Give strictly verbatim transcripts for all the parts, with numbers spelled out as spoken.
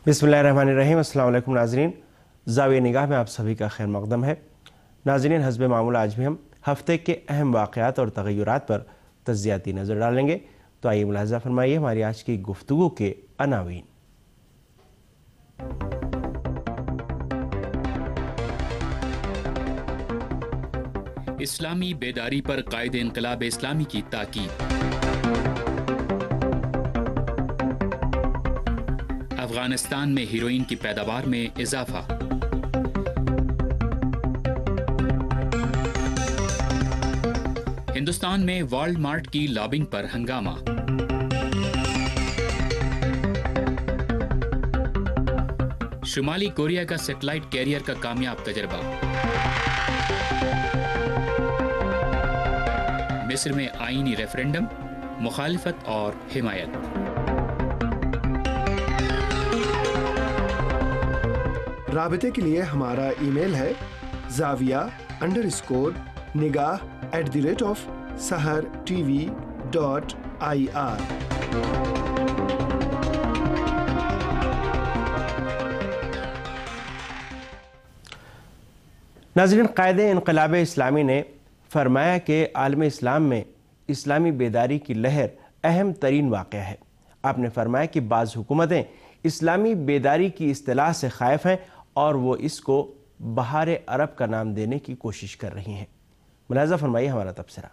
बिस्मिल्लाहिर्रहमानिर्रहीम। अस्सलाम वालेकुम नाज़रीन, ज़ाविया निगाह में आप सभी का खैर मक़दम है। नाज़रीन, हस्ब मामूल आज भी हम हफ़्ते के अहम वाक़यात और तग़य्युरात पर तज़्ज़ियाती नज़र डालेंगे। तो आइए मुलाहिज़ा फरमाइए हमारी आज की गुफ्तगू के अनावीन। इस्लामी बेदारी पर कायदे इनक़लाब इस्लामी की ताकीद। अफगानिस्तान में हीरोइन की पैदावार में इजाफा। हिंदुस्तान में वॉलमार्ट की लॉबिंग पर हंगामा। शुमाली कोरिया का सैटेलाइट कैरियर का कामयाब तजर्बा। मिस्र में आईनी रेफरेंडम, मुखालिफत और हिमायत। राबते के लिए हमारा ईमेल है ज़ाविया अंडर स्कोर निगाह at the rate of Sahar TV dot I R. नाज़रीन, कायदे इनक़लाब इस्लामी ने फरमाया कि आलम इस्लाम में इस्लामी बेदारी की लहर अहम तरीन वाक़या है। आपने फरमाया कि बाज़ हुकूमतें इस्लामी बेदारी की इस्तिलाह से ख़ाइफ़ हैं और वो इसको बहार अरब का नाम देने की कोशिश कर रही हैं। मुलाहिज़ा फरमाइए हमारा तबसरा।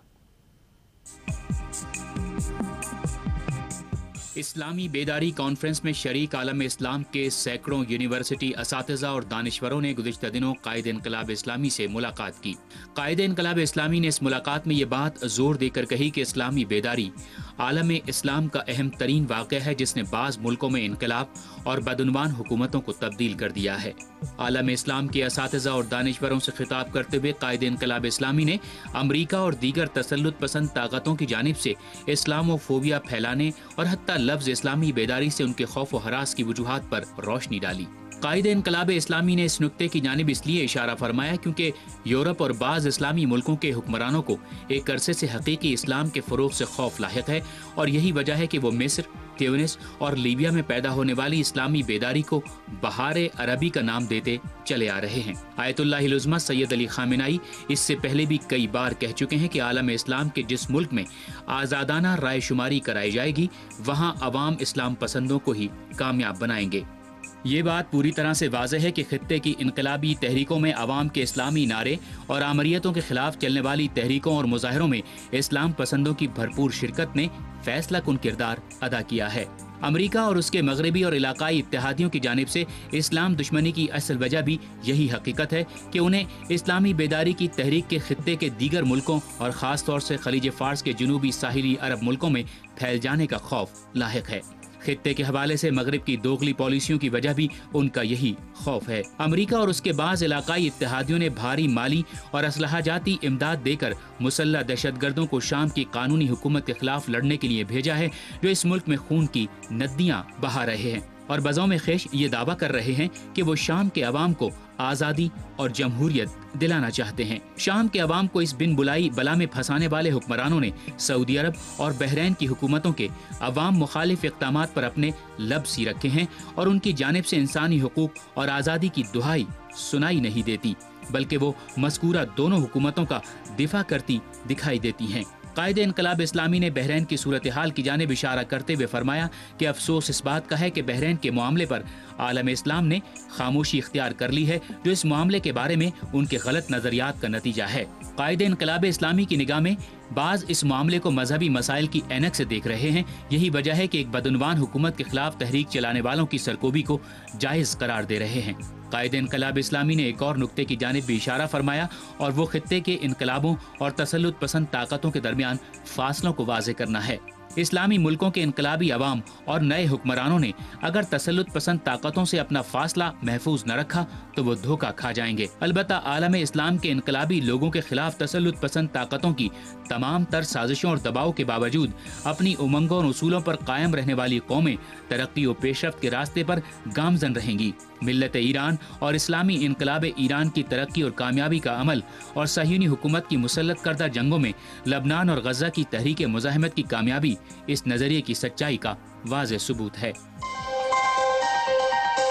इस्लामी बेदारी कॉन्फ्रेंस में शरीक आलम इस्लाम के सैकड़ों यूनिवर्सिटी असातिज़ा और दानिश्वरों ने गुज़िश्ता दिनों कायदे इनक़लाब इस्लामी से मुलाकात की। कायदे इनक़लाब इस्लामी ने इस मुलाकात में ये बात जोर देकर कही कि इस्लामी बेदारी आलम इस्लाम का अहम तरीन वाक़या है जिसने बाज़ मुल्कों में इनक़लाब और बदउनवान हुकूमतों को तब्दील कर दिया है। आलम इस्लाम के असातिज़ा और दानिश्वरों से खिताब करते हुए कायदे इनक़लाब इस्लामी ने अमरीका और दीगर तसल्लुत पसंद ताकतों की जानिब से इस्लामोफोबिया फैलाने और हत्ता लफ्ज़ इस्लामी बेदारी से उनके खौफ व हरास की वजूहात पर रोशनी डाली। कायदे इनक़लाब इस्लामी ने इस नुक्ते की जानिब इसलिए इशारा फरमाया क्योंकि यूरोप और बाज़ इस्लामी मुल्कों के हुक्मरानों को एक अरसे से हकीकी इस्लाम के फ़रोग़ से खौफ लाहिक़ है और यही वजह है कि वो मिस्र, ट्यूनिस और लीबिया में पैदा होने वाली इस्लामी बेदारी को बहार अरबी का नाम देते चले आ रहे हैं। आयतुल्लाहिल उज़्मा सैयद अली ख़ामेनाई इससे पहले भी कई बार कह चुके हैं कि आलम इस्लाम के जिस मुल्क में आज़ादाना राय शुमारी कराई जाएगी वहाँ अवाम इस्लाम पसंदों को ही कामयाब बनाएंगे। ये बात पूरी तरह से वाज़ेह है कि खित्ते की इनकलाबी तहरीकों में अवाम के इस्लामी नारे और आमरीयतों के खिलाफ चलने वाली तहरीकों और मुजाहरों में इस्लाम पसंदों की भरपूर शिरकत ने फैसला कुन किरदार अदा किया है। अमरीका और उसके मगरबी और इलाकाई इत्तेहादियों की जानिब से इस्लाम दुश्मनी की असल वजह भी यही हकीकत है कि उन्हें इस्लामी बेदारी की तहरीक के खित्ते के दीगर मुल्कों और ख़ास तौर से खलीज फ़ार्स के जनूबी साहिली अरब मुल्कों में फैल जाने का खौफ लाहिक है। खित्ते के हवाले से मगरिब की दोगली पॉलिसियों की वजह भी उनका यही खौफ है। अमरीका और उसके बाज़ इलाकाई इत्तेहादियों ने भारी माली और असलहाजाती इमदाद देकर मुसल्लह दहशतगर्दों को शाम की कानूनी हुकूमत के खिलाफ लड़ने के लिए भेजा है जो इस मुल्क में खून की नदियाँ बहा रहे हैं और बज़ाओ में ख़ेश ये दावा कर रहे हैं कि वो शाम के अवाम को आज़ादी और जमहूरियत दिलाना चाहते हैं। शाम के अवाम को इस बिन बुलाई बला में फंसाने वाले हुक्मरानों ने सऊदी अरब और बहरैन की हुकूमतों के अवाम मुखालिफ इक़दामात पर अपने लब सी रखे हैं और उनकी जानिब से इंसानी हुकूक और आज़ादी की दुहाई सुनाई नहीं देती, बल्कि वो मज़कूरा दोनों हुकूमतों का दिफा करती दिखाई देती हैं। कायदे इनक़लाब इस्लामी ने बहरैन की सूरत हाल की जानिब इशारा करते हुए फरमाया कि अफसोस इस बात का है कि बहरैन के मामले पर आलम इस्लाम ने खामोशी इख्तियार कर ली है जो इस मामले के बारे में उनके गलत नज़रियात का नतीजा है। कायदे इनक़लाब इस्लामी की निगाह में बाज़ इस मामले को मजहबी मसाइल की ऐनक से देख रहे हैं। यही वजह है कि एक बदउनवान हुकूमत के खिलाफ तहरीक चलाने वालों की सरकोबी को जायज़ करार दे रहे हैं। कायदे इनक़लाब इस्लामी ने एक और नुक्ते की जानिब भी इशारा फरमाया और वो खित्ते के इनकलाबों और तसल्लुत पसंद ताकतों के दरमियान फासलों को वाज़े करना है। इस्लामी मुल्कों के इनकलाबी अवाम और नए हुक्मरानों ने अगर तसल्लुत पसंद ताकतों से अपना फासला महफूज न रखा तो वो धोखा खा जाएंगे। अलबत्ता आलम इस्लाम के इनकलाबी लोगों के खिलाफ तसल्लुत पसंद ताकतों की तमाम तर साजिशों और दबाव के बावजूद अपनी उमंगों और उसूलों पर कायम रहने वाली कौमें तरक्की और पेशरफ्त के रास्ते पर गामजन रहेंगी। मिल्लत ईरान और इस्लामी इनकलाब ईरान की तरक्की और कामयाबी का अमल और सहीनी हुकूमत की मुसल्लत करदा जंगों में लबनान और गजा की तहरीक मुज़ाहमत की कामयाबी इस नजरिए की सच्चाई का वाज़ेह सबूत है।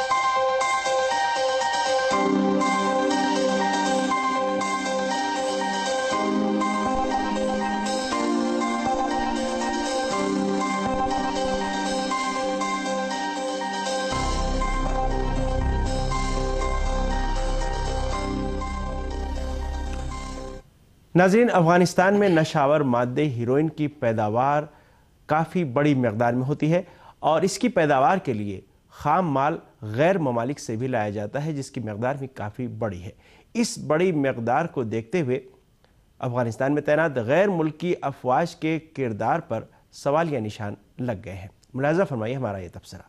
ناظرین، افغانستان میں نشاور مادے ہیروئن کی پیداوار کافی بڑی مقدار میں ہوتی ہے اور اس کی پیداوار کے لیے خام مال غیر ممالک سے بھی لایا جاتا ہے جس کی مقدار بھی کافی بڑی ہے۔ اس بڑی مقدار کو دیکھتے ہوئے افغانستان میں تعینات غیر ملکی افواج کے کردار پر سوالیہ نشان لگ گئے ہیں۔ ملاحظہ فرمائیے ہمارا یہ تبصرہ۔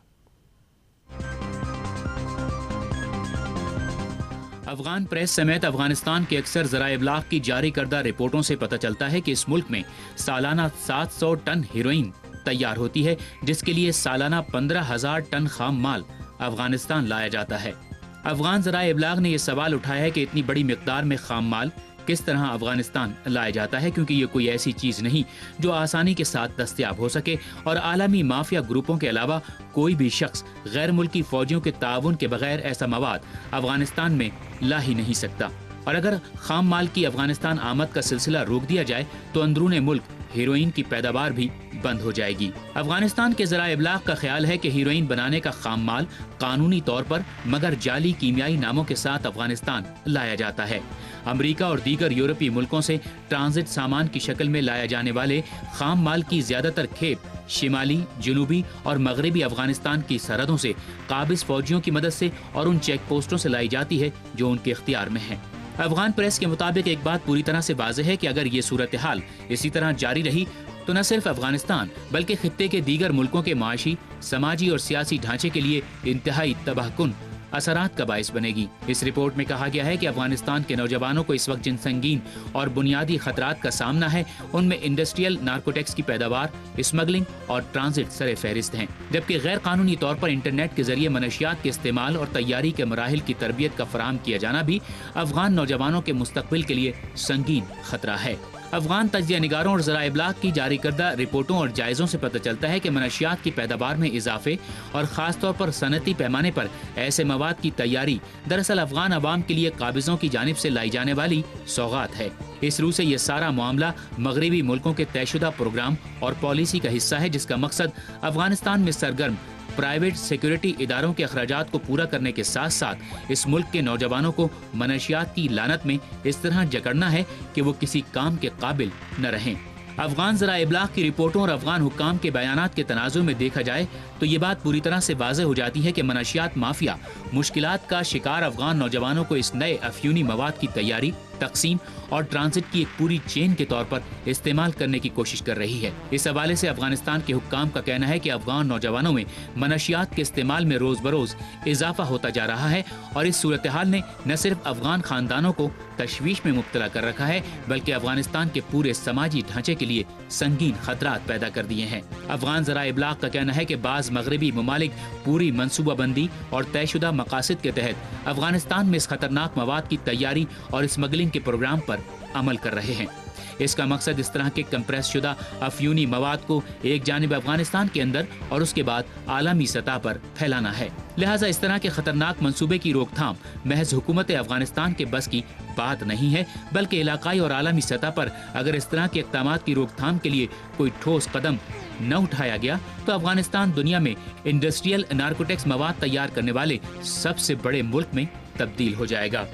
افغان پریس سمیت افغانستان کے اکثر ذرائع ابلاغ کی جاری کردہ رپورٹوں سے پتہ چلتا ہے کہ اس ملک میں سالانہ سات سو ٹن ہیروئن تیار ہوتی ہے، جس کے لیے سالانہ پندرہ ہزار ٹن خام مال افغانستان لایا جاتا ہے۔ افغان ذرائع ابلاغ نے یہ سوال اٹھایا ہے کہ اتنی بڑی مقدار میں خام مال کس طرح افغانستان لایا جاتا ہے، کیونکہ یہ کوئی ایسی چیز نہیں جو آسانی کے ساتھ دستیاب ہو سکے اور عالمی مافیا گروپوں کے علاوہ کوئی بھی شخص غیر ملکی فوجیوں کے تعاون کے بغیر ایسا مواد افغانستان میں لا ہی نہیں سکتا۔ اور اگر خام مال کی افغانستان آمد کا سلسلہ روک دیا جائے تو اندرون ملک ہیروئن کی پیداوار بھی بند ہو جائے گی۔ افغانستان کے ذرائع ابلاغ کا خیال ہے کہ ہیروئن بنانے کا خام مال قانونی طور پر مگر جعلی کیمیائی ناموں کے ساتھ افغانستان لایا جاتا ہے۔ امریکہ اور دیگر یورپی ملکوں سے ٹرانزٹ سامان کی شکل میں لائے جانے والے خام مال کی زیادہ تر کھیپ شمالی، جنوبی اور مغربی افغانستان کی سرحدوں سے قابض فوجیوں کی مدد سے اور ان چیک پوسٹوں سے لائی جاتی ہے جو ان کے اختیار میں ہیں۔ افغان پریس کے مطابق ایک بات پوری طرح سے واضح ہے کہ اگر یہ صورتحال اسی طرح جاری رہی تو نہ صرف افغانستان بلکہ خطے کے دیگر ملکوں کے معاشی، سماجی اور سیاسی ڈھانچے کے لیے انتہائی تباہ کن اثرات کا باعث بنے گی۔ اس رپورٹ میں کہا گیا ہے کہ افغانستان کے نوجوانوں کو اس وقت جن سنگین اور بنیادی خطرات کا سامنا ہے ان میں انڈسٹریل نارکوٹکس کی پیداوار، اسمگلنگ اور ٹرانزٹ سر فہرست ہیں، جبکہ غیر قانونی طور پر انٹرنیٹ کے ذریعے منشیات کے استعمال اور تیاری کے مراحل کی تربیت کا فراہم کیا جانا بھی افغان نوجوانوں کے مستقبل کے لیے سنگین خطرہ ہے۔ افغان تجزیہ نگاروں اور ذرائع ابلاغ کی جاری کردہ رپورٹوں اور جائزوں سے پتہ چلتا ہے کہ منشیات کی پیداوار میں اضافے اور خاص طور پر صنعتی پیمانے پر ایسے مواد کی تیاری دراصل افغان عوام کے لیے قابضوں کی جانب سے لائی جانے والی سوغات ہے۔ اس روح سے یہ سارا معاملہ مغربی ملکوں کے طے شدہ پروگرام اور پالیسی کا حصہ ہے جس کا مقصد افغانستان میں سرگرم پرائیویٹ سیکورٹی اداروں کے اخراجات کو پورا کرنے کے ساتھ ساتھ اس ملک کے نوجوانوں کو منشیات کی لعنت میں اس طرح جکڑنا ہے کہ وہ کسی کام کے قابل نہ رہیں۔ افغان ذرائع ابلاغ کی رپورٹوں اور افغان حکام کے بیانات کے تناظر میں دیکھا جائے تو یہ بات پوری طرح سے واضح ہو جاتی ہے کہ منشیات مافیا مشکلات کا شکار افغان نوجوانوں کو اس نئے افیونی مواد کی تیاری، تقسیم اور ٹرانزٹ کی ایک پوری چین کے طور پر استعمال کرنے کی کوشش کر رہی ہے۔ اس حوالے سے افغانستان کے حکام کا کہنا ہے کہ افغان نوجوانوں میں منشیات کے استعمال میں روز بروز اضافہ ہوتا جا رہا ہے اور اس صورتحال نے نہ صرف افغان خاندانوں کو تشویش میں مبتلا کر رکھا ہے بلکہ افغانستان کے پورے سماجی ڈھانچے کے لیے سنگین خطرات پیدا کر دیے ہیں۔ افغان ذرائع ابلاغ کا کہنا ہے کہ بعض مغربی ممالک پوری منصوبہ بندی اور طے شدہ مقاصد کے تحت افغانستان میں اس خطرناک مواد کی تیاری اور اسمگلنگ کے پروگرام پر عمل کر رہے ہیں۔ اس کا مقصد اس طرح کے کمپریس شدہ افیونی مواد کو ایک جانب افغانستان کے اندر اور اس کے بعد عالمی سطح پر پھیلانا ہے۔ لہٰذا اس طرح کے خطرناک منصوبے کی روک تھام محض حکومت افغانستان کے بس کی بات نہیں ہے بلکہ علاقائی اور عالمی سطح پر اگر اس طرح کے اقدامات کی روک تھام کے لیے کوئی ٹھوس قدم نہ اٹھایا گیا تو افغانستان دنیا میں انڈسٹریل نارکوٹکس مواد تیار کرنے والے سب سے بڑے ملک میں تبدیل ہو جائے گا۔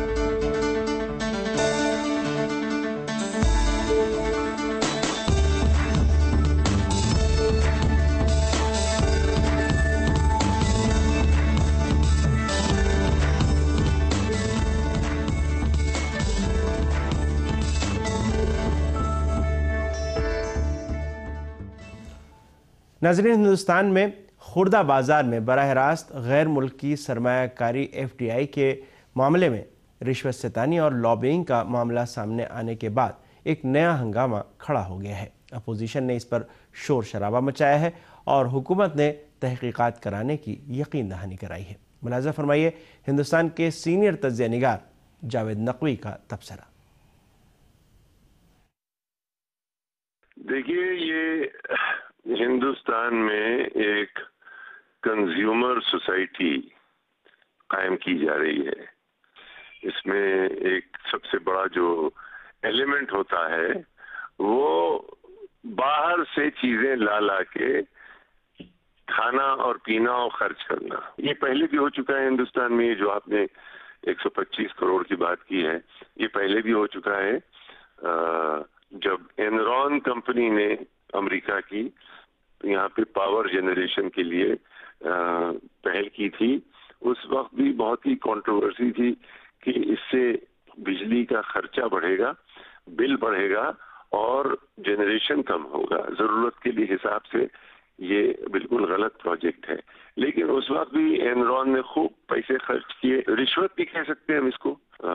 ناظرین، ہندوستان میں خوردہ بازار میں براہ راست غیر ملکی سرمایہ کاری ایف ڈی آئی کے معاملے میں رشوت ستانی اور لابینگ کا معاملہ سامنے آنے کے بعد ایک نیا ہنگامہ کھڑا ہو گیا ہے۔ اپوزیشن نے اس پر شور شرابہ مچایا ہے اور حکومت نے تحقیقات کرانے کی یقین دہانی کرائی ہے۔ ملاحظہ فرمائیے ہندوستان کے سینئر تجزیہ نگار جاوید نقوی کا تبصرہ۔ دیکھیے، یہ ہندوستان میں ایک کنزیومر سوسائٹی قائم کی جا رہی ہے۔ اس میں ایک سب سے بڑا جو ایلیمنٹ ہوتا ہے وہ باہر سے چیزیں لا لا کے کھانا اور پینا اور خرچ کرنا۔ یہ پہلے بھی ہو چکا ہے ہندوستان میں، جو آپ نے ایک سو پچیس کروڑ کی بات کی ہے، یہ پہلے بھی ہو چکا ہے۔ جب اینرون کمپنی نے امریکہ کی یہاں پہ پاور جنریشن کے لیے پہل کی تھی، اس وقت بھی بہت ہی کنٹروورسی تھی کہ اس سے بجلی کا خرچہ بڑھے گا، بل بڑھے گا اور جنریشن کم ہوگا، ضرورت کے لیے حساب سے یہ بالکل غلط پروجیکٹ ہے. لیکن اس وقت بھی اینرون نے خوب پیسے خرچ کیے، رشوت بھی کہہ سکتے ہیں ہم اس کو.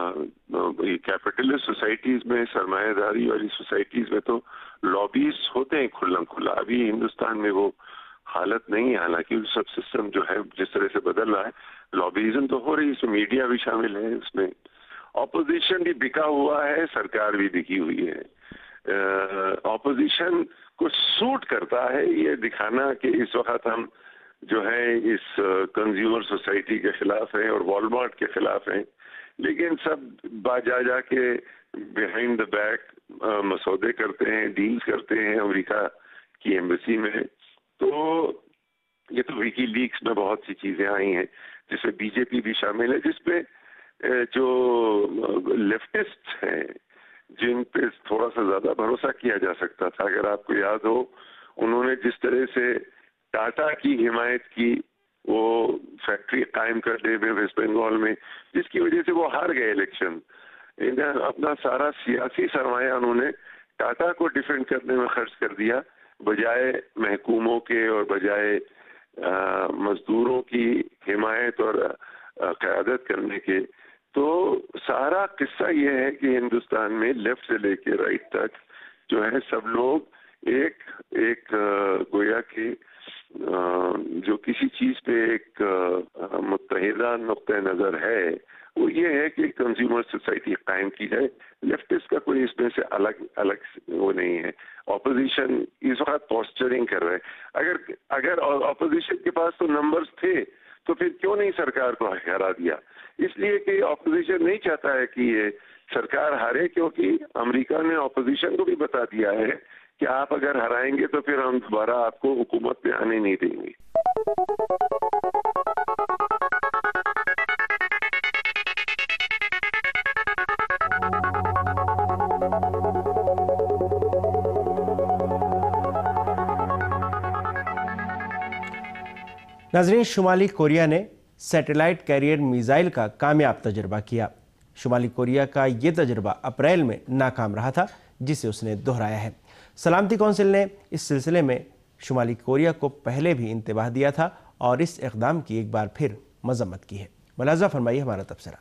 کیپٹلسٹ سوسائٹیز میں، سرمایہ داری والی سوسائٹیز میں تو لابیز ہوتے ہیں کھلم کھلا. ابھی ہندوستان میں وہ حالت نہیں ہے، حالانکہ سب سسٹم جو ہے جس طرح سے بدل رہا ہے، لابیزم تو ہو رہی ہے، اس میں میڈیا بھی شامل ہے، اس میں اپوزیشن بھی بکا ہوا ہے، سرکار بھی بکی ہوئی ہے. اپوزیشن کو سوٹ کرتا ہے یہ دکھانا کہ اس وقت ہم جو ہے اس کنزیومر سوسائٹی کے خلاف ہیں اور والمارٹ کے خلاف ہیں، لیکن سب با جا جا کے بیہائنڈ دا بیک مسودے کرتے ہیں، ڈیلز کرتے ہیں امریکہ کی ایمبیسی میں. تو یہ تو ویکی لیکس میں بہت سی چیزیں آئی ہیں جس میں بی جے پی بھی شامل ہے، جس پہ جو لیفٹسٹ ہیں جن پہ تھوڑا سا زیادہ بھروسہ کیا جا سکتا تھا. اگر آپ کو یاد ہو، انہوں نے جس طرح سے ٹاٹا کی حمایت کی وہ فیکٹری قائم کرنے میں ویسٹ بنگال میں، جس کی وجہ سے وہ ہار گئے الیکشن. اپنا سارا سیاسی سرمایہ انہوں نے ٹاٹا کو ڈیفینڈ کرنے میں خرچ کر دیا، بجائے محکوموں کے اور بجائے مزدوروں کی حمایت اور قیادت کرنے کے. تو سارا قصہ یہ ہے کہ ہندوستان میں لیفٹ سے لے کے رائٹ تک جو ہے سب لوگ ایک ایک گویا کہ جو کسی چیز پہ ایک متحدہ نقطہ نظر ہے، وہ یہ ہے کہ کنزیومر سوسائٹی قائم کی جائے. لیفٹسٹ کا کوئی اس میں سے الگ الگ وہ نہیں ہے. اپوزیشن اس وقت پوسچرنگ کر رہے. اگر اگر اپوزیشن کے پاس تو نمبرز تھے تو پھر کیوں نہیں سرکار کو ہرا دیا؟ اس لیے کہ اپوزیشن نہیں چاہتا ہے کہ یہ سرکار ہارے، کیونکہ امریکہ نے اپوزیشن کو بھی بتا دیا ہے کہ آپ اگر ہرائیں گے تو پھر ہم دوبارہ آپ کو حکومت پہ آنے نہیں دیں گے. ناظرین، شمالی کوریا نے سیٹلائٹ کیریئر میزائل کا کامیاب تجربہ کیا. شمالی کوریا کا یہ تجربہ اپریل میں ناکام رہا تھا، جسے اس نے دہرایا ہے. سلامتی کونسل نے اس سلسلے میں شمالی کوریا کو پہلے بھی انتباہ دیا تھا اور اس اقدام کی ایک بار پھر مذمت کی ہے. ملاحظہ فرمائیے ہمارا تبصرہ.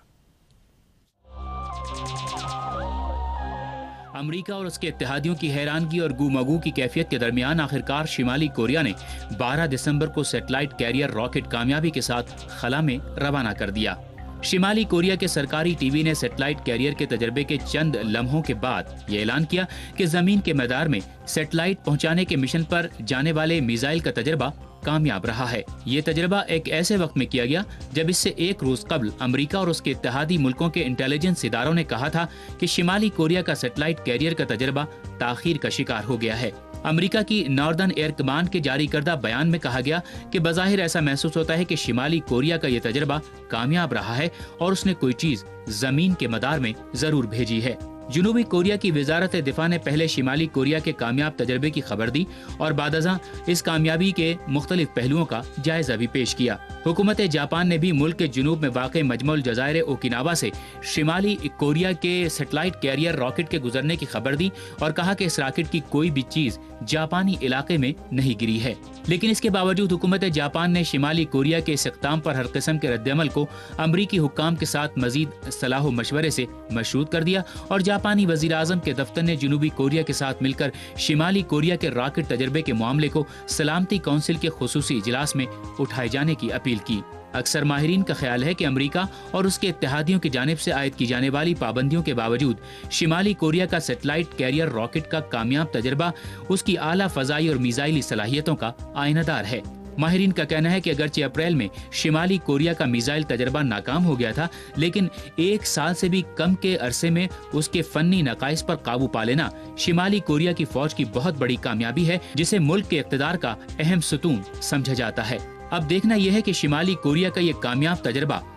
امریکہ اور اس کے اتحادیوں کی حیرانگی اور گو مگو کی کیفیت کے درمیان آخرکار شمالی کوریا نے بارہ دسمبر کو سیٹلائٹ کیریئر راکٹ کامیابی کے ساتھ خلا میں روانہ کر دیا. شمالی کوریا کے سرکاری ٹی وی نے سیٹلائٹ کیریئر کے تجربے کے چند لمحوں کے بعد یہ اعلان کیا کہ زمین کے میدان میں سیٹلائٹ پہنچانے کے مشن پر جانے والے میزائل کا تجربہ کامیاب رہا ہے. یہ تجربہ ایک ایسے وقت میں کیا گیا جب اس سے ایک روز قبل امریکہ اور اس کے اتحادی ملکوں کے انٹیلیجنس اداروں نے کہا تھا کہ شمالی کوریا کا سیٹلائٹ کیریئر کا تجربہ تاخیر کا شکار ہو گیا ہے. امریکہ کی ناردرن ایئر کمانڈ کے جاری کردہ بیان میں کہا گیا کہ بظاہر ایسا محسوس ہوتا ہے کہ شمالی کوریا کا یہ تجربہ کامیاب رہا ہے اور اس نے کوئی چیز زمین کے مدار میں ضرور بھیجی ہے. جنوبی کوریا کی وزارت دفاع نے پہلے شمالی کوریا کے کامیاب تجربے کی خبر دی اور بعد ازاں اس کامیابی کے مختلف پہلوؤں کا جائزہ بھی پیش کیا. حکومت جاپان نے بھی ملک کے جنوب میں واقع مجمع الجزائر اوکیناوا سے شمالی کوریا کے سیٹلائٹ کیریئر راکٹ کے گزرنے کی خبر دی اور کہا کہ اس راکٹ کی کوئی بھی چیز جاپانی علاقے میں نہیں گری ہے. لیکن اس کے باوجود حکومت جاپان نے شمالی کوریا کے اس اقدام پر ہر قسم کے رد عمل کو امریکی حکام کے ساتھ مزید صلاح و مشورے سے مشروط کر دیا اور جاپانی وزیر اعظم کے دفتر نے جنوبی کوریا کے ساتھ مل کر شمالی کوریا کے راکٹ تجربے کے معاملے کو سلامتی کونسل کے خصوصی اجلاس میں اٹھائے جانے کی اپیل کی. اکثر ماہرین کا خیال ہے کہ امریکہ اور اس کے اتحادیوں کی جانب سے عائد کی جانے والی پابندیوں کے باوجود شمالی کوریا کا سیٹلائٹ کیریئر راکٹ کا کامیاب تجربہ اس کی اعلیٰ فضائی اور میزائلی صلاحیتوں کا آئینہ دار ہے. ماہرین کا کہنا ہے کہ اگرچہ اپریل میں شمالی کوریا کا میزائل تجربہ ناکام ہو گیا تھا، لیکن ایک سال سے بھی کم کے عرصے میں اس کے فنی نقائص پر قابو پا لینا شمالی کوریا کی فوج کی بہت بڑی کامیابی ہے، جسے ملک کے اقتدار کا اہم ستون سمجھا جاتا ہے. اب دیکھنا یہ ہے کہ شمالی کوریا کا یہ کامیاب تجربہ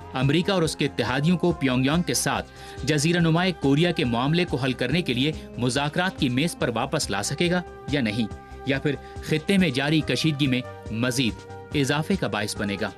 امریکہ اور اس کے اتحادیوں کو پیونگ یانگ کے ساتھ جزیرہ نمائے کوریا کے معاملے کو حل کرنے کے لیے مذاکرات کی میز پر واپس لا سکے گا یا نہیں، یا پھر خطے میں جاری کشیدگی میں مزید اضافے کا باعث بنے گا؟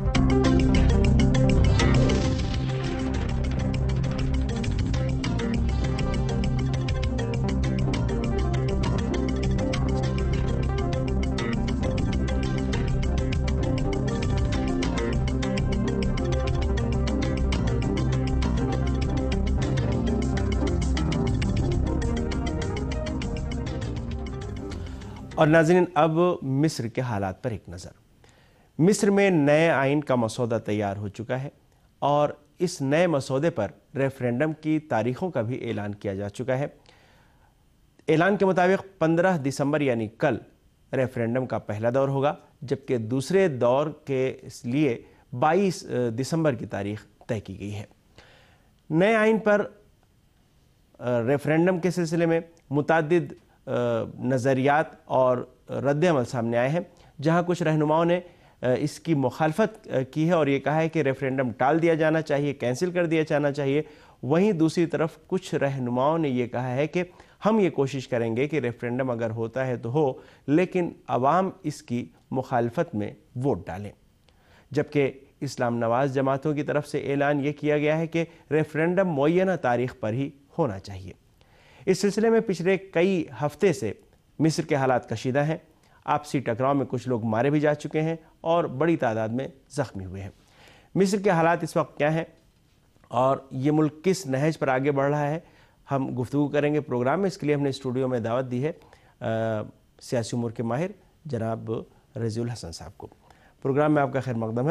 اور ناظرین، اب مصر کے حالات پر ایک نظر۔ مصر میں نئے آئین کا مسودہ تیار ہو چکا ہے اور اس نئے مسودے پر ریفرینڈم کی تاریخوں کا بھی اعلان کیا جا چکا ہے۔ اعلان کے مطابق پندرہ دسمبر یعنی کل ریفرینڈم کا پہلا دور ہوگا، جبکہ دوسرے دور کے لیے بائیس دسمبر کی تاریخ طے کی گئی ہے۔ نئے آئین پر ریفرینڈم کے سلسلے میں متعدد نظریات اور رد عمل سامنے آئے ہیں، جہاں کچھ رہنماؤں نے اس کی مخالفت کی ہے اور یہ کہا ہے کہ ریفرینڈم ٹال دیا جانا چاہیے، کینسل کر دیا جانا چاہیے۔ وہیں دوسری طرف کچھ رہنماؤں نے یہ کہا ہے کہ ہم یہ کوشش کریں گے کہ ریفرینڈم اگر ہوتا ہے تو ہو، لیکن عوام اس کی مخالفت میں ووٹ ڈالیں۔ جبکہ اسلام نواز جماعتوں کی طرف سے اعلان یہ کیا گیا ہے کہ ریفرینڈم معینہ تاریخ پر ہی ہونا چاہیے۔ اس سلسلے میں پچھلے کئی ہفتے سے مصر کے حالات کشیدہ ہیں۔ آپسی ٹکراؤ میں کچھ لوگ مارے بھی جا چکے ہیں اور بڑی تعداد میں زخمی ہوئے ہیں۔ مصر کے حالات اس وقت کیا ہیں اور یہ ملک کس نہج پر آگے بڑھ رہا ہے، ہم گفتگو کریں گے پروگرام میں۔ اس کے لیے ہم نے اسٹوڈیو میں دعوت دی ہے سیاسی امور کے ماہر جناب رضی الحسن صاحب کو۔ پروگرام میں آپ کا خیر مقدم ہے۔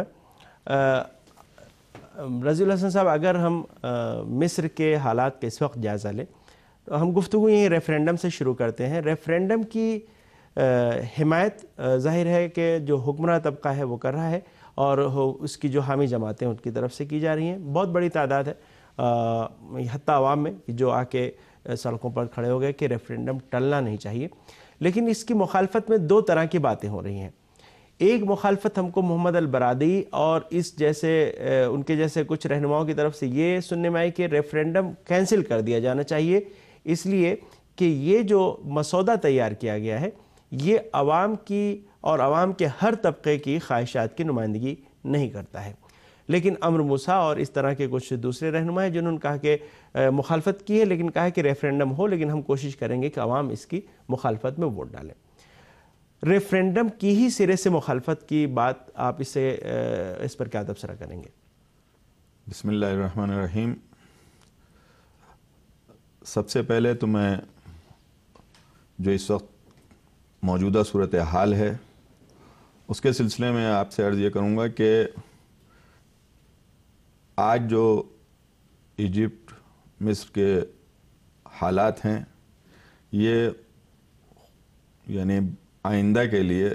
رضی الحسن صاحب، اگر ہم مصر کے حالات کے اس وقت جائزہ لیں تو ہم گفتگو یہیں ریفرینڈم سے شروع کرتے ہیں۔ ریفرینڈم کی حمایت ظاہر ہے کہ جو حکمراں طبقہ ہے وہ کر رہا ہے اور اس کی جو حامی جماعتیں ان کی طرف سے کی جا رہی ہیں، بہت بڑی تعداد ہے حتیٰ عوام میں جو آ کے سڑکوں پر کھڑے ہو گئے کہ ریفرینڈم ٹلنا نہیں چاہیے۔ لیکن اس کی مخالفت میں دو طرح کی باتیں ہو رہی ہیں۔ ایک مخالفت ہم کو محمد البرادعی اور اس جیسے ان کے جیسے کچھ رہنماؤں کی طرف سے یہ سننے میں آئی کہ ریفرینڈم کینسل کر دیا جانا چاہیے، اس لیے کہ یہ جو مسودہ تیار کیا گیا ہے یہ عوام کی اور عوام کے ہر طبقے کی خواہشات کی نمائندگی نہیں کرتا ہے۔ لیکن امر موسیٰ اور اس طرح کے کچھ دوسرے رہنما ہیں جنہوں نے کہا کہ مخالفت کی ہے، لیکن کہا کہ ریفرینڈم ہو، لیکن ہم کوشش کریں گے کہ عوام اس کی مخالفت میں ووٹ ڈالیں۔ ریفرینڈم کی ہی سرے سے مخالفت کی بات، آپ اس سے اس پر کیا تبصرہ کریں گے؟ بسم اللہ الرحمن الرحیم۔ سب سے پہلے تو میں جو اس وقت موجودہ صورتحال ہے اس کے سلسلے میں آپ سے عرض یہ کروں گا کہ آج جو ایجپٹ مصر کے حالات ہیں یہ یعنی آئندہ کے لیے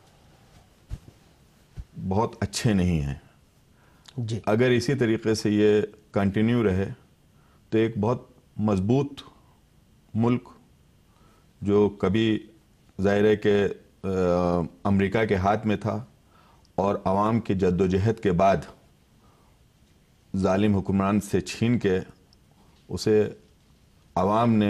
بہت اچھے نہیں ہیں۔ جی، اگر اسی طریقے سے یہ کنٹینیو رہے تو ایک بہت مضبوط ملک جو کبھی ظاہر ہے کہ امریکہ کے ہاتھ میں تھا اور عوام کی جد و جہد کے بعد ظالم حکمران سے چھین کے اسے عوام نے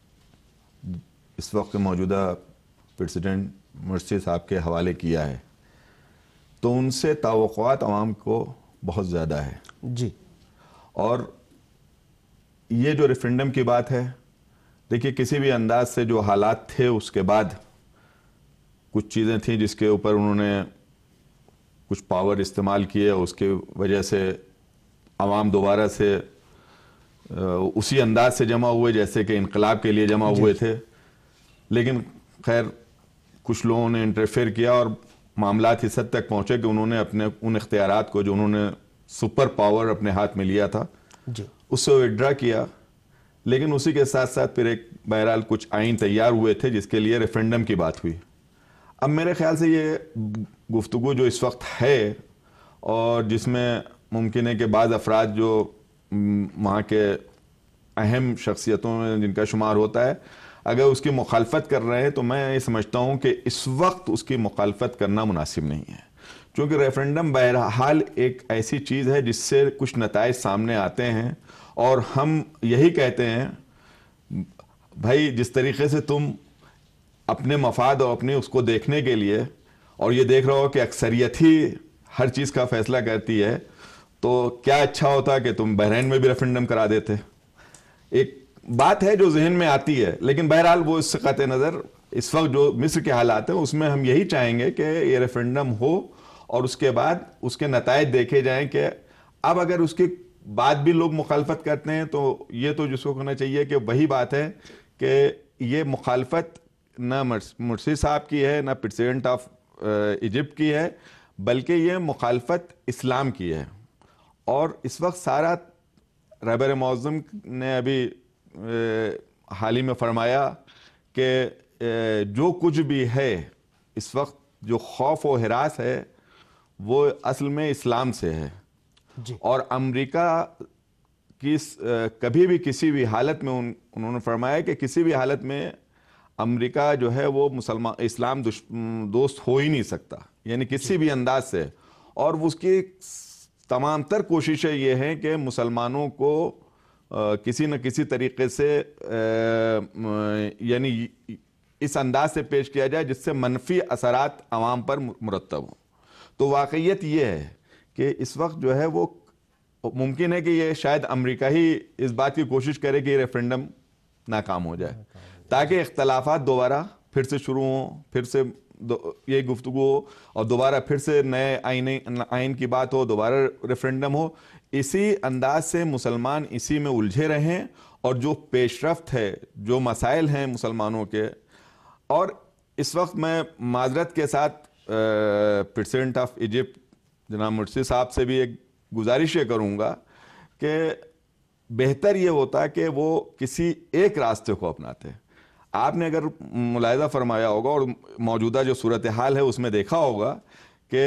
اس وقت موجودہ پریزیڈنٹ مرسی صاحب کے حوالے کیا ہے، تو ان سے توقعات عوام کو بہت زیادہ ہے۔ جی، اور یہ جو ریفرینڈم کی بات ہے، دیکھیے کسی بھی انداز سے جو حالات تھے اس کے بعد کچھ چیزیں تھیں جس کے اوپر انہوں نے کچھ پاور استعمال کیے، اس کی وجہ سے عوام دوبارہ سے اسی انداز سے جمع ہوئے جیسے کہ انقلاب کے لیے جمع ہوئے تھے۔ لیکن خیر کچھ لوگوں نے انٹرفیئر کیا اور معاملات اس حد تک پہنچے کہ انہوں نے اپنے ان اختیارات کو جو انہوں نے سپر پاور اپنے ہاتھ میں لیا تھا جی، اس سے وڈرا کیا۔ لیکن اسی کے ساتھ ساتھ پھر ایک بہرحال کچھ آئین تیار ہوئے تھے جس کے لیے ریفرینڈم کی بات ہوئی۔ اب میرے خیال سے یہ گفتگو جو اس وقت ہے اور جس میں ممکن ہے کہ بعض افراد جو وہاں کے اہم شخصیتوں میں جن کا شمار ہوتا ہے اگر اس کی مخالفت کر رہے ہیں تو میں یہ سمجھتا ہوں کہ اس وقت اس کی مخالفت کرنا مناسب نہیں ہے، چونکہ ریفرنڈم بہرحال ایک ایسی چیز ہے جس سے کچھ نتائج سامنے آتے ہیں، اور ہم یہی کہتے ہیں بھائی جس طریقے سے تم اپنے مفاد اور اپنے اس کو دیکھنے کے لیے، اور یہ دیکھ رہا ہو کہ اکثریت ہی ہر چیز کا فیصلہ کرتی ہے، تو کیا اچھا ہوتا کہ تم بحرین میں بھی ریفرنڈم کرا دیتے۔ ایک بات ہے جو ذہن میں آتی ہے، لیکن بہرحال وہ اس سے قطع نظر اس وقت جو مصر کے حالات ہیں اس میں ہم یہی چاہیں گے کہ یہ ریفرنڈم ہو، اور اس کے بعد اس کے نتائج دیکھے جائیں کہ اب اگر اس کے بعد بھی لوگ مخالفت کرتے ہیں تو یہ تو جس کو ہونا چاہیے کہ وہی بات ہے کہ یہ مخالفت نہ مرسی صاحب کی ہے، نہ پریزیڈنٹ آف ایجپٹ کی ہے، بلکہ یہ مخالفت اسلام کی ہے۔ اور اس وقت سارا رہبر معظم نے ابھی حال ہی میں فرمایا کہ جو کچھ بھی ہے اس وقت جو خوف و ہراس ہے وہ اصل میں اسلام سے ہے، جی۔ اور امریکہ کی کبھی بھی کسی بھی حالت میں انہوں نے فرمایا کہ کسی بھی حالت میں امریکہ جو ہے وہ مسلمان اسلام دوست ہو ہی نہیں سکتا، یعنی کسی بھی انداز سے، اور اس کی تمام تر کوششیں یہ ہیں کہ مسلمانوں کو کسی نہ کسی طریقے سے یعنی اس انداز سے پیش کیا جائے جس سے منفی اثرات عوام پر مرتب ہوں۔ تو واقعیت یہ ہے کہ اس وقت جو ہے وہ ممکن ہے کہ یہ شاید امریکہ ہی اس بات کی کوشش کرے کہ یہ ریفرنڈم ناکام ہو جائے تاکہ اختلافات دوبارہ پھر سے شروع ہوں، پھر سے یہ گفتگو ہو، اور دوبارہ پھر سے نئے آئین آئین کی بات ہو، دوبارہ ریفرنڈم ہو۔ اسی انداز سے مسلمان اسی میں الجھے رہیں، اور جو پیش رفت ہے، جو مسائل ہیں مسلمانوں کے، اور اس وقت میں معذرت کے ساتھ پریزیڈنٹ آف ایجپٹ جناب مرسی صاحب سے بھی ایک گزارش یہ کروں گا کہ بہتر یہ ہوتا کہ وہ کسی ایک راستے کو اپناتے۔ آپ نے اگر ملاحظہ فرمایا ہوگا اور موجودہ جو صورتحال ہے اس میں دیکھا ہوگا کہ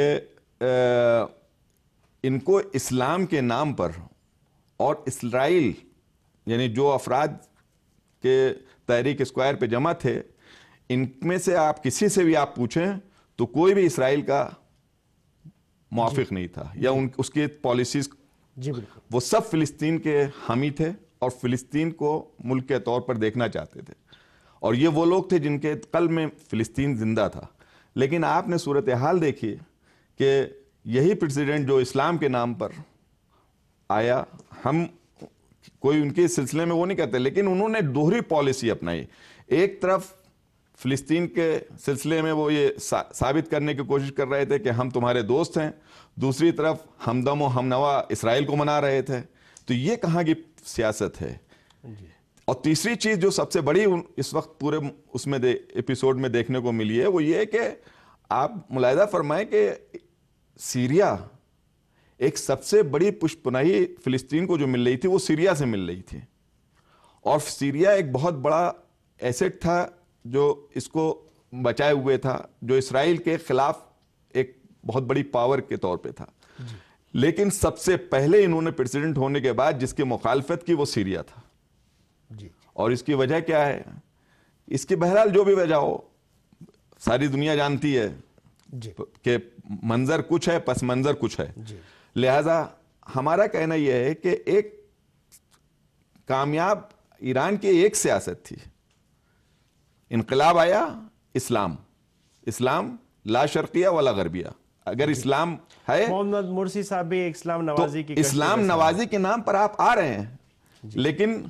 ان کو اسلام کے نام پر، اور اسرائیل یعنی جو افراد کے تحریک اسکوائر پہ جمع تھے، ان میں سے آپ کسی سے بھی آپ پوچھیں تو کوئی بھی اسرائیل کا موافق نہیں تھا، یا ان اس کی پالیسیز، جی بالکل، وہ سب فلسطین کے حامی تھے اور فلسطین کو ملک کے طور پر دیکھنا چاہتے تھے، اور یہ وہ لوگ تھے جن کے قلب میں فلسطین زندہ تھا۔ لیکن آپ نے صورتحال دیکھی کہ یہی پریزیڈنٹ جو اسلام کے نام پر آیا، ہم کوئی ان کے سلسلے میں وہ نہیں کرتے، لیکن انہوں نے دوہری پالیسی اپنائی۔ ایک طرف فلسطین کے سلسلے میں وہ یہ ثابت کرنے کی کوشش کر رہے تھے کہ ہم تمہارے دوست ہیں، دوسری طرف ہمدم و ہم نوا اسرائیل کو منا رہے تھے۔ تو یہ کہاں کی سیاست ہے؟ اور تیسری چیز جو سب سے بڑی اس وقت پورے اس میں ایپیسوڈ میں دیکھنے کو ملی ہے وہ یہ کہ آپ ملاحظہ فرمائیں کہ سیریا ایک سب سے بڑی پشت پناہی فلسطین کو جو مل رہی تھی وہ سیریا سے مل رہی تھی، اور سیریا ایک بہت بڑا ایسٹ تھا جو اس کو بچائے ہوئے تھا، جو اسرائیل کے خلاف ایک بہت بڑی پاور کے طور پہ تھا۔ لیکن سب سے پہلے انہوں نے پریزیڈنٹ ہونے کے بعد جس کی مخالفت کی وہ سیریا تھا، اور اس کی وجہ کیا ہے؟ اس کی بہرحال جو بھی وجہ ہو ساری دنیا جانتی ہے کہ منظر کچھ ہے، پس منظر کچھ ہے۔ لہذا ہمارا کہنا یہ ہے کہ ایک کامیاب ایران کی ایک سیاست تھی، انقلاب آیا، اسلام اسلام لا شرقیہ ولا غربیہ۔ اگر اسلام ہے، محمد مرسی صاحب بھی اسلام نوازی کی اسلام نوازی کے نام پر آپ آ رہے ہیں، لیکن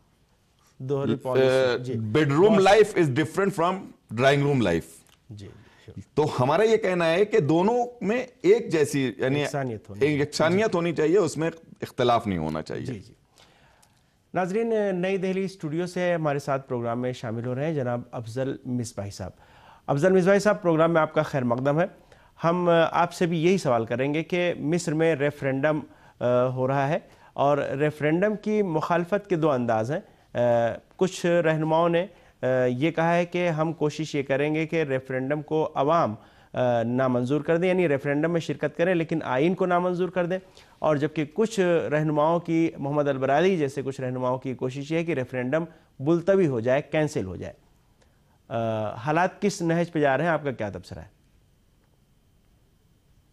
bedroom life is different from drawing room life. تو ہمارا یہ کہنا ہے کہ دونوں میں ایک جیسی یعنی یکسانیت ہونی چاہیے، اس میں اختلاف نہیں ہونا چاہیے۔ ناظرین، نئی دہلی اسٹوڈیو سے ہمارے ساتھ پروگرام میں شامل ہو رہے ہیں جناب افضل مصباحی صاحب۔ افضل مصباحی صاحب، پروگرام میں آپ کا خیر مقدم ہے۔ ہم آپ سے بھی یہی سوال کریں گے کہ مصر میں ریفرنڈم ہو رہا ہے، اور ریفرنڈم کی مخالفت کے دو انداز ہیں۔ کچھ رہنماؤں نے یہ کہا ہے کہ ہم کوشش یہ کریں گے کہ ریفرنڈم کو عوام نامنظور کر دیں، یعنی ریفرنڈم میں شرکت کریں لیکن آئین کو نامنظور کر دیں، اور جبکہ کچھ رہنماؤں کی، محمد البرادعی جیسے کچھ رہنماؤں کی کوشش یہ ہے کہ ریفرنڈم ملتوی ہو جائے، کینسل ہو جائے۔ حالات کس نہج پہ جا رہے ہیں، آپ کا کیا تبصرہ ہے؟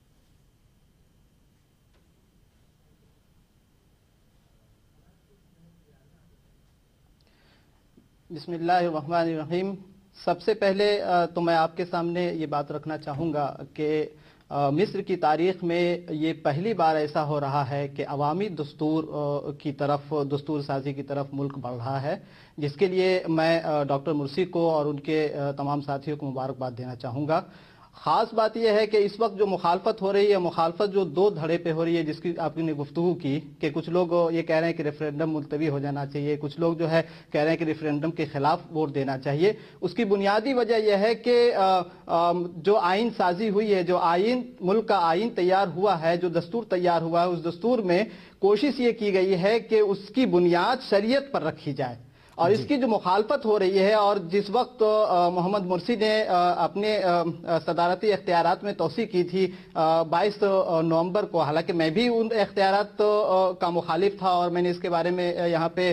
بسم اللہ الرحمن الرحیم. سب سے پہلے تو میں آپ کے سامنے یہ بات رکھنا چاہوں گا کہ مصر کی تاریخ میں یہ پہلی بار ایسا ہو رہا ہے کہ عوامی دستور کی طرف دستور سازی کی طرف ملک بڑھ رہا ہے، جس کے لیے میں ڈاکٹر مرسی کو اور ان کے تمام ساتھیوں کو مبارکباد دینا چاہوں گا. خاص بات یہ ہے کہ اس وقت جو مخالفت ہو رہی ہے، مخالفت جو دو دھڑے پہ ہو رہی ہے، جس کی آپ نے گفتگو کی کہ کچھ لوگ یہ کہہ رہے ہیں کہ ریفرینڈم ملتوی ہو جانا چاہیے، کچھ لوگ جو ہے کہہ رہے ہیں کہ ریفرینڈم کے خلاف ووٹ دینا چاہیے. اس کی بنیادی وجہ یہ ہے کہ جو آئین سازی ہوئی ہے، جو آئین ملک کا آئین تیار ہوا ہے، جو دستور تیار ہوا ہے، اس دستور میں کوشش یہ کی گئی ہے کہ اس کی بنیاد شریعت پر رکھی جائے. اور اس کی جو مخالفت ہو رہی ہے، اور جس وقت محمد مرسی نے اپنے صدارتی اختیارات میں توسیع کی تھی بائیس نومبر کو، حالانکہ میں بھی ان اختیارات کا مخالف تھا اور میں نے اس کے بارے میں یہاں پہ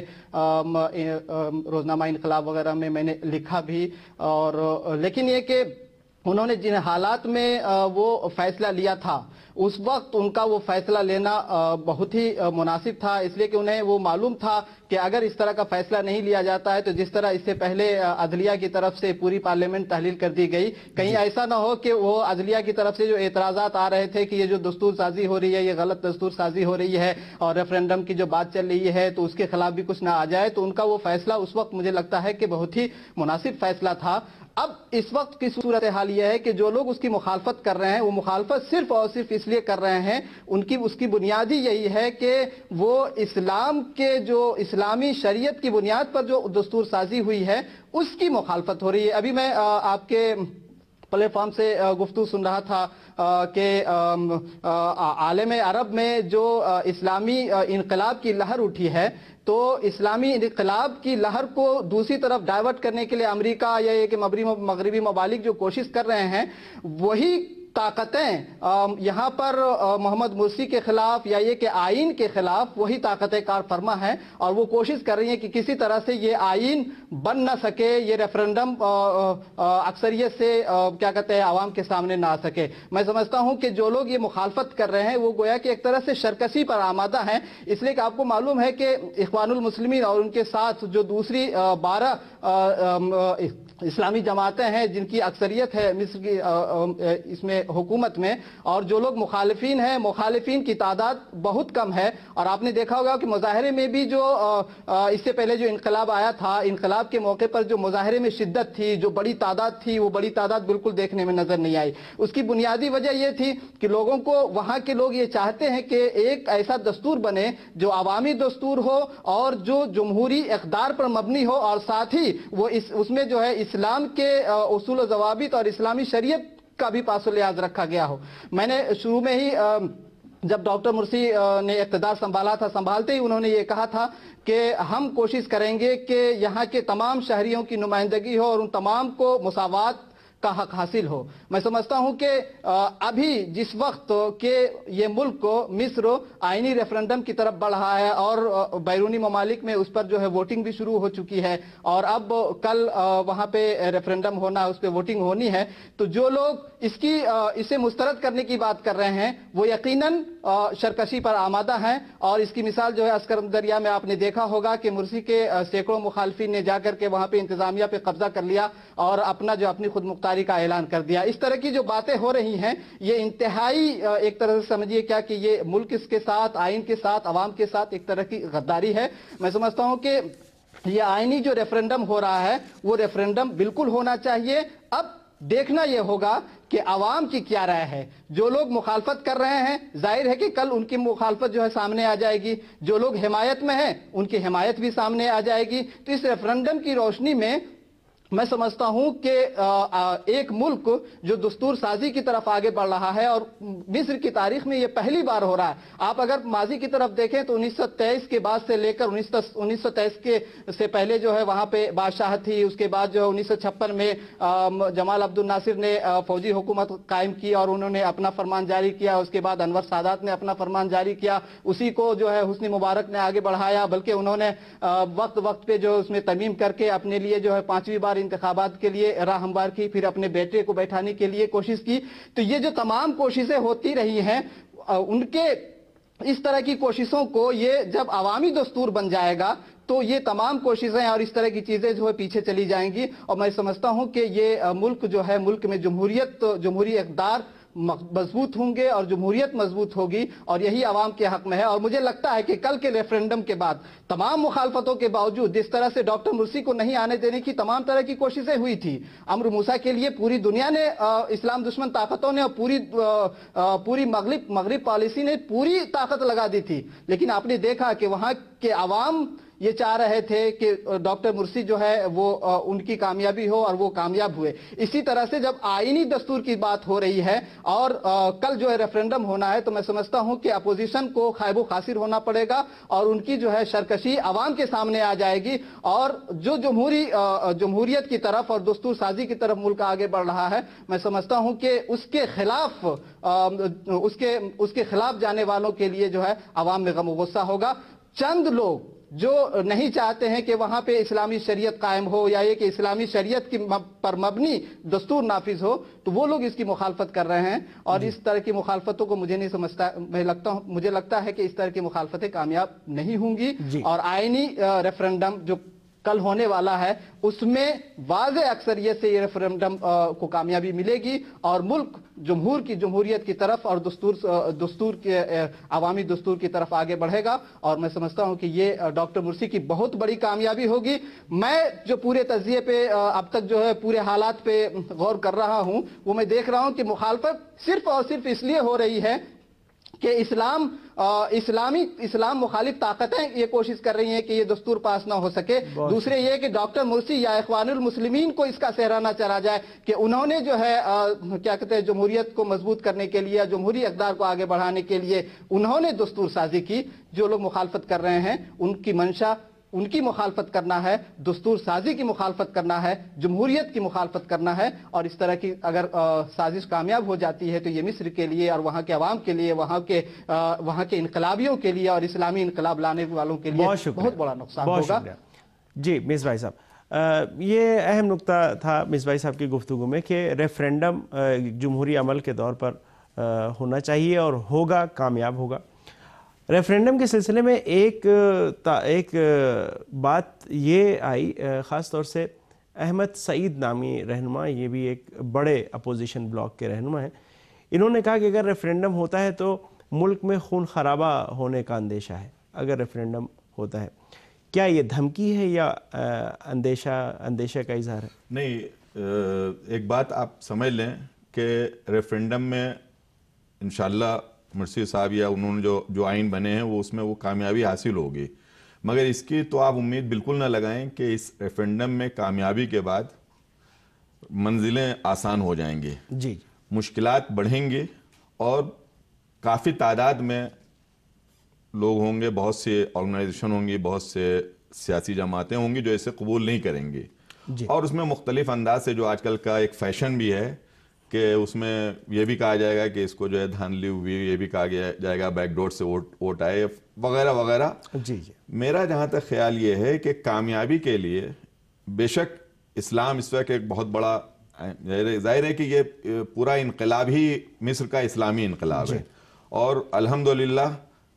روزنامہ انقلاب وغیرہ میں میں نے لکھا بھی، اور لیکن یہ کہ انہوں نے جن حالات میں وہ فیصلہ لیا تھا، اس وقت ان کا وہ فیصلہ لینا بہت ہی مناسب تھا، اس لیے کہ انہیں وہ معلوم تھا کہ اگر اس طرح کا فیصلہ نہیں لیا جاتا ہے تو جس طرح اس سے پہلے عدلیہ کی طرف سے پوری پارلیمنٹ تحلیل کر دی گئی، کہیں ایسا نہ ہو کہ وہ عدلیہ کی طرف سے جو اعتراضات آ رہے تھے کہ یہ جو دستور سازی ہو رہی ہے یہ غلط دستور سازی ہو رہی ہے اور ریفرینڈم کی جو بات چل رہی ہے تو اس کے خلاف بھی کچھ نہ آ جائے. تو ان کا وہ فیصلہ اس وقت مجھے لگتا ہے کہ بہت ہی مناسب فیصلہ تھا. اب اس وقت کی صورتحال یہ ہے کہ جو لوگ اس کی مخالفت کر رہے ہیں وہ مخالفت صرف اور صرف اس لیے کر رہے ہیں، ان کی اس کی بنیادی یہی ہے کہ وہ اسلام کے جو اسلامی شریعت کی بنیاد پر جو دستور سازی ہوئی ہے اس کی مخالفت ہو رہی ہے. ابھی میں آپ کے پلیٹ فارم سے گفتگو سن رہا تھا کہ عالم عرب میں جو اسلامی انقلاب کی لہر اٹھی ہے، تو اسلامی انقلاب کی لہر کو دوسری طرف ڈائیورٹ کرنے کے لیے امریکہ یا یہ کہ مغربی ممالک جو کوشش کر رہے ہیں، وہی طاقتیں یہاں پر محمد مرسی کے خلاف یا یہ کہ آئین کے خلاف وہی طاقتیں کار فرما ہیں، اور وہ کوشش کر رہی ہیں کہ کسی طرح سے یہ آئین بن نہ سکے، یہ ریفرینڈم اکثریت سے کیا کہتے ہیں عوام کے سامنے نہ آ سکے. میں سمجھتا ہوں کہ جو لوگ یہ مخالفت کر رہے ہیں وہ گویا کہ ایک طرح سے شرکسی پر آمادہ ہیں، اس لیے کہ آپ کو معلوم ہے کہ اخوان المسلمین اور ان کے ساتھ جو دوسری بارہ اسلامی جماعتیں ہیں جن کی اکثریت ہے مصر کی اس میں حکومت میں، اور جو لوگ مخالفین ہیں، مخالفین کی تعداد بہت کم ہے. اور آپ نے دیکھا ہوگا کہ مظاہرے میں بھی جو اس سے پہلے جو انقلاب آیا تھا، انقلاب کے موقع پر جو مظاہرے میں شدت تھی، جو بڑی تعداد تھی، وہ بڑی تعداد بالکل دیکھنے میں نظر نہیں آئی. اس کی بنیادی وجہ یہ تھی کہ لوگوں کو، وہاں کے لوگ یہ چاہتے ہیں کہ ایک ایسا دستور بنے جو عوامی دستور ہو اور جو جمہوری اقدار پر مبنی ہو، اور ساتھ ہی وہ اس اس میں جو ہے اسلام کے اصول و ضوابط اور اسلامی شریعت کا بھی پاس و لحاظ رکھا گیا ہو. میں نے شروع میں ہی جب ڈاکٹر مرسی نے اقتدار سنبھالا تھا، سنبھالتے ہی انہوں نے یہ کہا تھا کہ ہم کوشش کریں گے کہ یہاں کے تمام شہریوں کی نمائندگی ہو اور ان تمام کو مساوات کا حق حاصل ہو. میں سمجھتا ہوں کہ ابھی جس وقت کہ یہ ملک مصر آئینی ریفرینڈم کی طرف بڑھ رہا ہے اور بیرونی ممالک میں اس پر جو ہے ووٹنگ بھی شروع ہو چکی ہے، اور اب کل وہاں پہ ریفرینڈم ہونا، اس پہ ووٹنگ ہونی ہے، تو جو لوگ اس کی اسے مسترد کرنے کی بات کر رہے ہیں وہ یقیناً شرکشی پر آمادہ ہیں. اور اس کی مثال جو ہے اسکندریہ میں آپ نے دیکھا ہوگا کہ مرسی کے سینکڑوں مخالفین نے جا کر کے وہاں پہ انتظامیہ پہ قبضہ کر لیا اور اپنا جو اپنی خود مختاری کا اعلان کر دیا. اس طرح کی جو باتیں ہو رہی ہیں یہ انتہائی ایک طرح سے سمجھیے کیا کہ یہ ملک اس کے ساتھ، آئین کے ساتھ، عوام کے ساتھ ایک طرح کی غداری ہے. میں سمجھتا ہوں کہ یہ آئینی جو ریفرینڈم ہو رہا ہے وہ ریفرینڈم بالکل ہونا چاہیے. اب دیکھنا یہ ہوگا کہ عوام کی کیا رائے ہے. جو لوگ مخالفت کر رہے ہیں ظاہر ہے کہ کل ان کی مخالفت جو ہے سامنے آ جائے گی، جو لوگ حمایت میں ہیں ان کی حمایت بھی سامنے آ جائے گی. تو اس ریفرینڈم کی روشنی میں میں سمجھتا ہوں کہ ایک ملک جو دستور سازی کی طرف آگے بڑھ رہا ہے، اور مصر کی تاریخ میں یہ پہلی بار ہو رہا ہے. آپ اگر ماضی کی طرف دیکھیں تو انیس سو تیئیس کے بعد سے لے کر انیس سو تیئیس کے سے پہلے جو ہے وہاں پہ بادشاہت تھی، اس کے بعد جو ہے انیس سو چھپن میں جمال عبد الناصر نے فوجی حکومت قائم کی اور انہوں نے اپنا فرمان جاری کیا. اس کے بعد انور سادات نے اپنا فرمان جاری کیا، اسی کو جو ہے حسنی مبارک نے آگے بڑھایا، بلکہ انہوں نے وقت وقت پہ جو اس میں ترمیم کر کے اپنے لیے جو ہے پانچویں بار انتخابات کے لیے راہ ہموار کی، پھر اپنے بیٹے کو بیٹھانے کے لیے کوشش کی. تو یہ جو تمام کوششیں ہوتی رہی ہیں ان کے اس طرح کی کوششوں کو یہ جب عوامی دستور بن جائے گا تو یہ تمام کوششیں اور اس طرح کی چیزیں جو ہے پیچھے چلی جائیں گی، اور میں سمجھتا ہوں کہ یہ ملک جو ہے، ملک میں جمہوریت جمہوری اقدار مضبوط ہوں گے اور جمہوریت مضبوط ہوگی، اور یہی عوام کے حق میں ہے۔ اور مجھے لگتا ہے کہ کل کے ریفرنڈم کے بعد تمام مخالفتوں کے باوجود جس طرح سے ڈاکٹر مرسی کو نہیں آنے دینے کی تمام طرح کی کوششیں ہوئی تھی، امر موسیٰ کے لیے پوری دنیا نے، اسلام دشمن طاقتوں نے اور پوری پوری مغرب مغرب پالیسی نے پوری طاقت لگا دی تھی، لیکن آپ نے دیکھا کہ وہاں کے عوام یہ چاہ رہے تھے کہ ڈاکٹر مرسی جو ہے وہ ان کی کامیابی ہو، اور وہ کامیاب ہوئے۔ اسی طرح سے جب آئینی دستور کی بات ہو رہی ہے اور کل جو ہے ریفرنڈم ہونا ہے، تو میں سمجھتا ہوں کہ اپوزیشن کو خائب و خاسر ہونا پڑے گا، اور ان کی جو ہے سرکشی عوام کے سامنے آ جائے گی، اور جو جمہوری جمہوریت کی طرف اور دستور سازی کی طرف ملک آگے بڑھ رہا ہے، میں سمجھتا ہوں کہ اس کے خلاف اس کے اس کے خلاف جانے والوں کے لیے جو ہے عوام میں غم و غصہ ہوگا۔ چند لوگ جو نہیں چاہتے ہیں کہ وہاں پہ اسلامی شریعت قائم ہو، یا یہ کہ اسلامی شریعت کی پر مبنی دستور نافذ ہو، تو وہ لوگ اس کی مخالفت کر رہے ہیں، اور اس طرح کی مخالفتوں کو مجھے نہیں سمجھتا میں لگتا ہوں مجھے لگتا ہے کہ اس طرح کی مخالفتیں کامیاب نہیں ہوں گی، اور آئینی ریفرنڈم جو کل ہونے والا ہے اس میں واضح اکثریت سے یہ ریفرنڈم کو کامیابی ملے گی، اور ملک جمہور کی جمہوریت کی طرف اور دستور دستور کے عوامی دستور کی طرف آگے بڑھے گا، اور میں سمجھتا ہوں کہ یہ ڈاکٹر مرسی کی بہت بڑی کامیابی ہوگی۔ میں جو پورے تجزیے پہ اب تک جو ہے پورے حالات پہ غور کر رہا ہوں، وہ میں دیکھ رہا ہوں کہ مخالفت صرف اور صرف اس لیے ہو رہی ہے کہ اسلام اسلامی اسلام مخالف طاقتیں یہ کوشش کر رہی ہیں کہ یہ دستور پاس نہ ہو سکے۔ دوسرے یہ کہ ڈاکٹر مرسی یا اخوان المسلمین کو اس کا سہرا نہ چلا جائے کہ انہوں نے جو ہے کیا کہتے ہیں جمہوریت کو مضبوط کرنے کے لیے، جمہوری اقدار کو آگے بڑھانے کے لیے انہوں نے دستور سازی کی۔ جو لوگ مخالفت کر رہے ہیں ان کی منشا ان کی مخالفت کرنا ہے، دستور سازی کی مخالفت کرنا ہے، جمہوریت کی مخالفت کرنا ہے، اور اس طرح کی اگر سازش کامیاب ہو جاتی ہے تو یہ مصر کے لیے اور وہاں کے عوام کے لیے، وہاں کے وہاں کے انقلابیوں کے لیے اور اسلامی انقلاب لانے والوں کے لیے بہت بڑا نقصان ہوگا۔ جی مصر بھائی صاحب، یہ اہم نقطہ تھا مصر بھائی صاحب کی گفتگو میں کہ ریفرنڈم جمہوری عمل کے طور پر ہونا چاہیے اور ہوگا، کامیاب ہوگا۔ ریفرنڈم کے سلسلے میں ایک ایک بات یہ آئی، خاص طور سے احمد سعید نامی رہنما، یہ بھی ایک بڑے اپوزیشن بلاک کے رہنما ہیں، انہوں نے کہا کہ اگر ریفرنڈم ہوتا ہے تو ملک میں خون خرابہ ہونے کا اندیشہ ہے اگر ریفرنڈم ہوتا ہے۔ کیا یہ دھمکی ہے یا اندیشہ اندیشہ کا اظہار ہے؟ نہیں، ایک بات آپ سمجھ لیں کہ ریفرنڈم میں انشاءاللہ مرسی صاحب یا انہوں نے جو جو آئین بنے ہیں وہ اس میں وہ کامیابی حاصل ہوگی، مگر اس کی تو آپ امید بالکل نہ لگائیں کہ اس ریفرنڈم میں کامیابی کے بعد منزلیں آسان ہو جائیں گی۔ جی مشکلات بڑھیں گے اور کافی تعداد میں لوگ ہوں گے، بہت سے آرگنائزیشن ہوں گی، بہت سے سیاسی جماعتیں ہوں گی جو اسے قبول نہیں کریں گی، اور اس میں مختلف انداز سے جو آج کل کا ایک فیشن بھی ہے کہ اس میں یہ بھی کہا جائے گا کہ اس کو جو ہے دھاندلی ہوئی، یہ بھی کہا جائے گا بیک ڈور سے ووٹ ووٹ آئے وغیرہ وغیرہ۔ جی جی میرا جہاں تک خیال یہ ہے کہ کامیابی کے لیے بے شک اسلام اس وقت ایک بہت بڑا ظاہر ہے کہ یہ پورا انقلاب ہی مصر کا اسلامی انقلاب ہے، اور الحمدللہ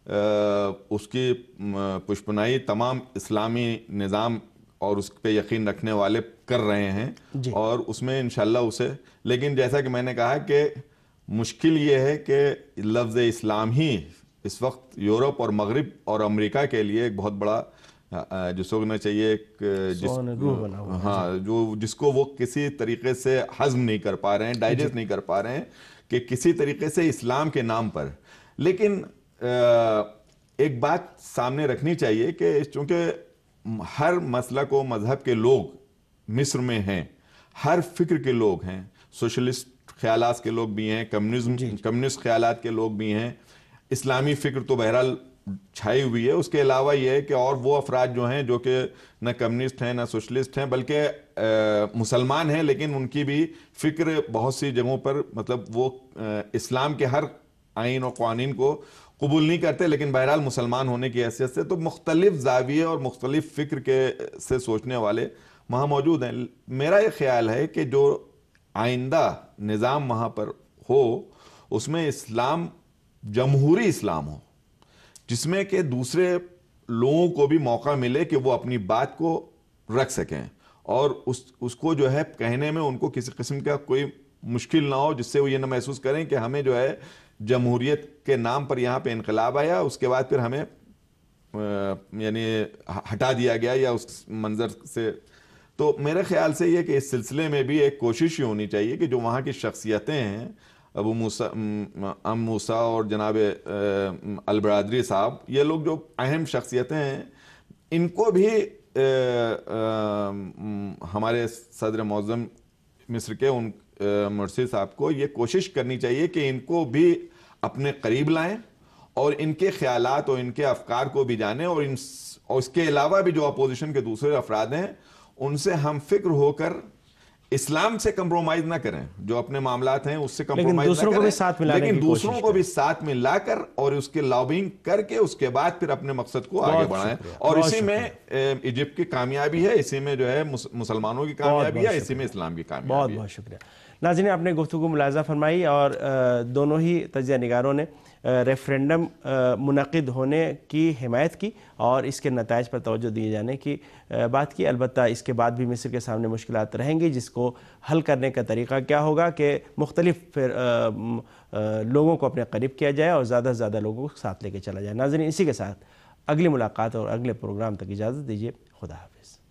اس کی پشپنائی تمام اسلامی نظام اور اس پہ یقین رکھنے والے کر رہے ہیں، اور اس میں انشاءاللہ اسے، لیکن جیسا کہ میں نے کہا کہ مشکل یہ ہے کہ لفظ اسلام ہی اس وقت یورپ اور مغرب اور امریکہ کے لیے ایک بہت بڑا جس کو کہنا چاہیے ایک جس ہاں جو جس کو وہ کسی طریقے سے ہضم نہیں کر پا رہے ہیں، ڈائجسٹ نہیں کر پا رہے ہیں کہ کسی طریقے سے اسلام کے نام پر۔ لیکن ایک بات سامنے رکھنی چاہیے کہ چونکہ ہر مسلک و مذہب کے لوگ مصر میں ہیں، ہر فکر کے لوگ ہیں، سوشلسٹ خیالات کے لوگ بھی ہیں، کمیونزم کمیونسٹ خیالات کے لوگ بھی ہیں، اسلامی فکر تو بہرحال چھائی ہوئی ہے، اس کے علاوہ یہ ہے کہ اور وہ افراد جو ہیں جو کہ نہ کمیونسٹ ہیں نہ سوشلسٹ ہیں بلکہ مسلمان ہیں، لیکن ان کی بھی فکر بہت سی جگہوں پر مطلب وہ اسلام کے ہر آئین و قوانین کو قبول نہیں کرتے، لیکن بہرحال مسلمان ہونے کی حیثیت سے تو مختلف زاویے اور مختلف فکر کے سے سوچنے والے وہاں موجود ہیں۔ میرا یہ خیال ہے کہ جو آئندہ نظام وہاں پر ہو اس میں اسلام جمہوری اسلام ہو، جس میں کہ دوسرے لوگوں کو بھی موقع ملے کہ وہ اپنی بات کو رکھ سکیں اور اس اس کو جو ہے کہنے میں ان کو کسی قسم کا کوئی مشکل نہ ہو، جس سے وہ یہ نہ محسوس کریں کہ ہمیں جو ہے جمہوریت کے نام پر یہاں پہ انقلاب آیا، اس کے بعد پھر ہمیں یعنی ہٹا دیا گیا یا اس منظر سے. تو میرے خیال سے یہ کہ اس سلسلے میں بھی ایک کوشش یہ ہونی چاہیے کہ جو وہاں کی شخصیتیں ہیں، ابو موسیٰ ام موسیٰ اور جناب البرادری صاحب، یہ لوگ جو اہم شخصیتیں ہیں، ان کو بھی ہمارے صدر معظم مصر کے ان مرسی صاحب کو یہ کوشش کرنی چاہیے کہ ان کو بھی اپنے قریب لائیں اور ان کے خیالات اور ان کے افکار کو بھی جانیں، اور ان اور اس کے علاوہ بھی جو اپوزیشن کے دوسرے افراد ہیں ان سے ہم فکر ہو کر اسلام سے کمپرومائز نہ کریں، جو اپنے معاملات ہیں اس سے کمپرومائز نہ کریں، لیکن دوسروں کو بھی ساتھ میں لا کر اور اس کے لابنگ کر کے اس کے بعد پھر اپنے مقصد کو آگے بڑھائیں. اور اسی میں ایجپٹ کی کامیابی ہے، اسی میں جو ہے مسلمانوں کی کامیابی ہے، اسی میں اسلام کی کامیابی ہے. بہت بہت شکریہ. ناظرین، آپ نے گفتگو ملاحظہ فرمائی اور دونوں ہی تجزیہ نگاروں نے ریفرینڈم منعقد ہونے کی حمایت کی اور اس کے نتائج پر توجہ دیے جانے کی بات کی. البتہ اس کے بعد بھی مصر کے سامنے مشکلات رہیں گی، جس کو حل کرنے کا طریقہ کیا ہوگا کہ مختلف پھر لوگوں کو اپنے قریب کیا جائے اور زیادہ سے زیادہ لوگوں کو ساتھ لے کے چلا جائے. ناظرین، اسی کے ساتھ اگلی ملاقات اور اگلے پروگرام تک اجازت دیجیے. خدا حافظ.